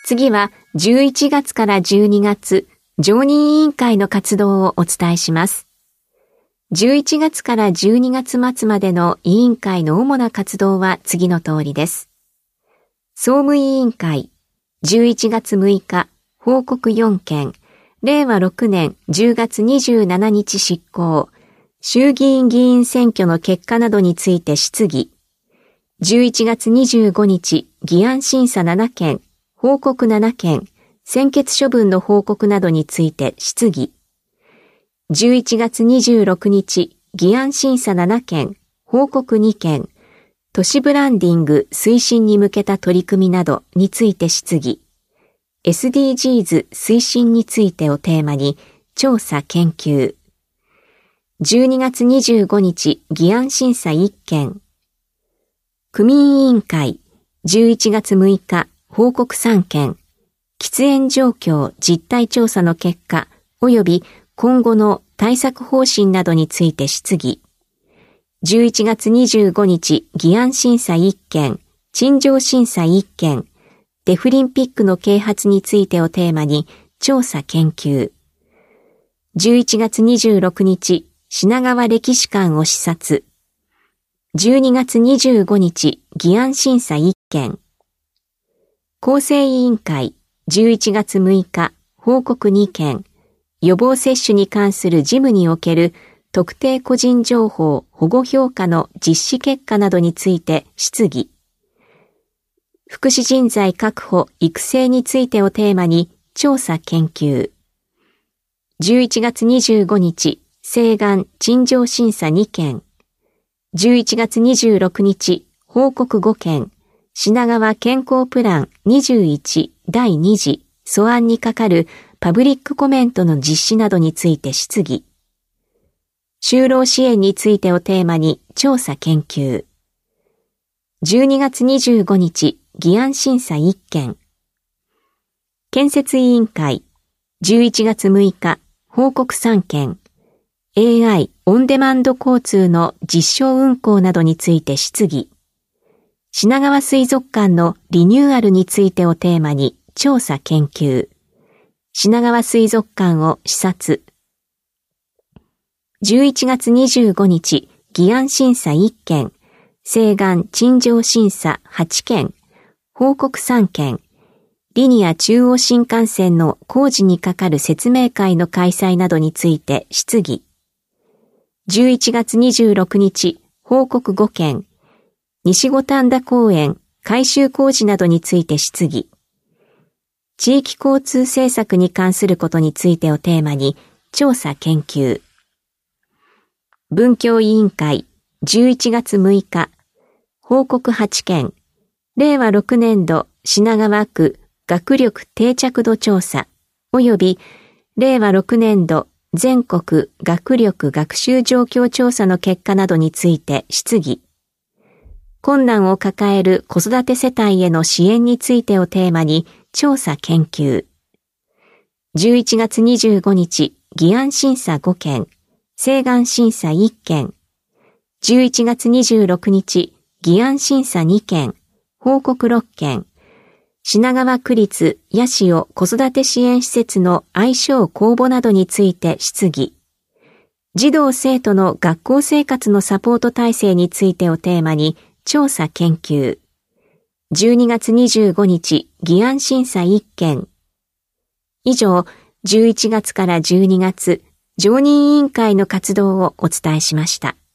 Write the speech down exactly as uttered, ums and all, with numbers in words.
次はじゅういちがつからじゅうにがつ、常任委員会の活動をお伝えします。じゅういちがつからじゅうにがつ末までの委員会の主な活動は次の通りです。総務委員会、じゅういちがつむいか、報告よんけん、れいわろくねんじゅうがつにじゅうしちにち執行、衆議院議員選挙の結果などについて質疑。じゅういちがつにじゅうごにち、議案審査ななけん、報告ななけん、専決処分の報告などについて質疑。じゅういちがつにじゅうろくにち、議案審査ななけん、報告にけん、都市ブランディング推進に向けた取り組みなどについて質疑。エスディージーズ 推進についてをテーマに調査研究。じゅうにがつにじゅうごにち、議案審査いっけん。区民委員会、じゅういちがつむいか、報告さんけん。喫煙状況実態調査の結果、及び今後の対策方針などについて質疑。じゅういちがつにじゅうごにち、議案審査いっけん、陳情審査いっけん。デフリンピックの啓発についてをテーマに調査研究。じゅういちがつにじゅうろくにち、品川歴史館を視察。じゅうにがつにじゅうごにち、議案審査いっけん。厚生委員会、じゅういちがつむいか、報告にけん。予防接種に関する事務における特定個人情報保護評価の実施結果などについて質疑。福祉人材確保育成についてをテーマに調査研究。じゅういちがつにじゅうごにち、請願陳情審査にけん。じゅういちがつにじゅうろくにち、報告ごけん。品川健康プランにじゅういちだいにじ素案に係るパブリックコメントの実施などについて質疑。就労支援についてをテーマに調査研究。じゅうにがつにじゅうごにち、議案審査いっけん。建設委員会、じゅういちがつむいか、報告さんけん。エーアイ オンデマンド交通の実証運行などについて質疑。品川水族館のリニューアルについてをテーマに調査研究。品川水族館を視察。じゅういちがつにじゅうごにち、議案審査いっけん。請願陳情審査はちけん。報告さんけん。リニア中央新幹線の工事に係る説明会の開催などについて質疑。じゅういちがつにじゅうろくにち、報告ごけん。西五反田公園改修工事などについて質疑。地域交通政策に関することについてをテーマに調査研究。文教委員会、じゅういちがつむいか、報告はちけん。れいわろくねんど品川区学力定着度調査及びれいわろくねんど全国学力学習状況調査の結果などについて質疑。困難を抱える子育て世帯への支援についてをテーマに調査研究。じゅういちがつにじゅうごにち、議案審査ごけん。請願審査いっけん。じゅういちがつにじゅうろくにち、議案審査にけん。報告ろっけん。品川区立八潮子育て支援施設の愛称公募などについて質疑。児童生徒の学校生活のサポート体制についてをテーマに調査研究。じゅうにがつにじゅうごにち、議案審査いっけん。以上、じゅういちがつからじゅうにがつ、常任委員会の活動をお伝えしました。